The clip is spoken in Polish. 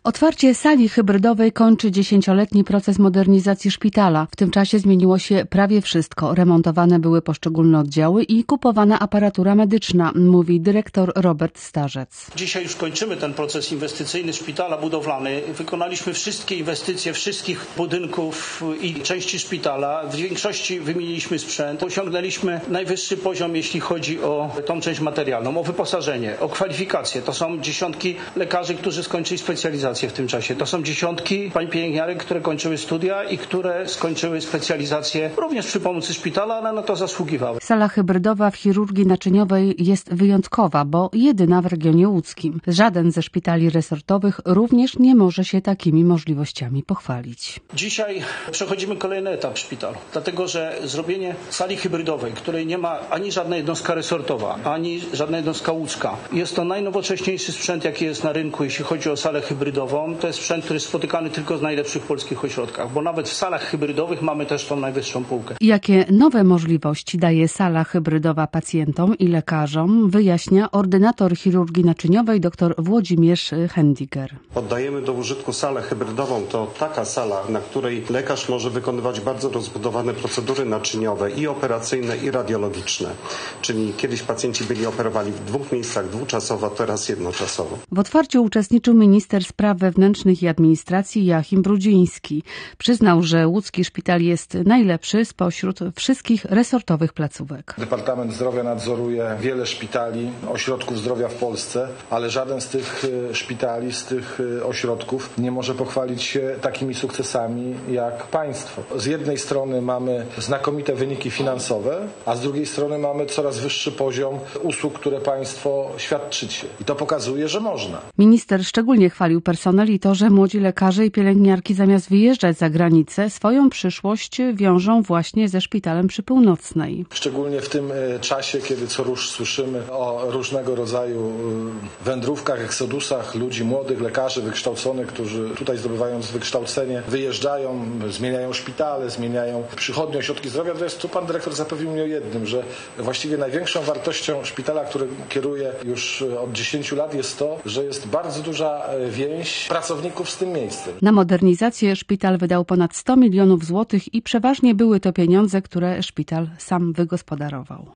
Otwarcie sali hybrydowej kończy 10-letni proces modernizacji szpitala. W tym czasie zmieniło się prawie wszystko. Remontowane były poszczególne oddziały i kupowana aparatura medyczna, mówi dyrektor Robert Starzec. Dzisiaj już kończymy ten proces inwestycyjny szpitala budowlany. Wykonaliśmy wszystkie inwestycje wszystkich budynków i części szpitala. W większości wymieniliśmy sprzęt. Osiągnęliśmy najwyższy poziom, jeśli chodzi o tą część materialną, o wyposażenie, o kwalifikacje. To są dziesiątki lekarzy, którzy skończyli specjalizację w tym czasie. To są dziesiątki pań pielęgniarek, które kończyły studia i które skończyły specjalizację również przy pomocy szpitala, ale na to zasługiwały. Sala hybrydowa w chirurgii naczyniowej jest wyjątkowa, bo jedyna w regionie łódzkim. Żaden ze szpitali resortowych również nie może się takimi możliwościami pochwalić. Dzisiaj przechodzimy kolejny etap w szpitalu, dlatego że zrobienie sali hybrydowej, której nie ma ani żadna jednostka resortowa, ani żadna jednostka łódzka, jest to najnowocześniejszy sprzęt, jaki jest na rynku, jeśli chodzi o salę hybrydową. To jest sprzęt, który jest spotykany tylko w najlepszych polskich ośrodkach, bo nawet w salach hybrydowych mamy też tą najwyższą półkę. Jakie nowe możliwości daje sala hybrydowa pacjentom i lekarzom, wyjaśnia ordynator chirurgii naczyniowej dr Włodzimierz Hendiger. Oddajemy do użytku salę hybrydową. To taka sala, na której lekarz może wykonywać bardzo rozbudowane procedury naczyniowe i operacyjne, i radiologiczne. Czyli kiedyś pacjenci byli operowani w dwóch miejscach dwuczasowo, teraz jednoczasowo. W otwarciu uczestniczył minister spraw wewnętrznych i administracji Joachim Brudziński. Przyznał, że łódzki szpital jest najlepszy spośród wszystkich resortowych placówek. Departament Zdrowia nadzoruje wiele szpitali, ośrodków zdrowia w Polsce, ale żaden z tych szpitali, z tych ośrodków nie może pochwalić się takimi sukcesami jak państwo. Z jednej strony mamy znakomite wyniki finansowe, a z drugiej strony mamy coraz wyższy poziom usług, które państwo świadczycie. I to pokazuje, że można. Minister szczególnie chwalił personel i to, że młodzi lekarze i pielęgniarki zamiast wyjeżdżać za granicę, swoją przyszłość wiążą właśnie ze szpitalem przy Północnej. Szczególnie w tym czasie, kiedy co rusz słyszymy o różnego rodzaju wędrówkach, eksodusach ludzi, młodych lekarzy wykształconych, którzy tutaj zdobywając wykształcenie wyjeżdżają, zmieniają szpitale, zmieniają przychodnie, ośrodki zdrowia. To jest, tu pan dyrektor zapewnił mnie o jednym, że właściwie największą wartością szpitala, który kieruje już od 10 lat jest to, że jest bardzo duża więź pracowników z tym miejscem. Na modernizację szpital wydał ponad 100 milionów złotych i przeważnie były to pieniądze, które szpital sam wygospodarował.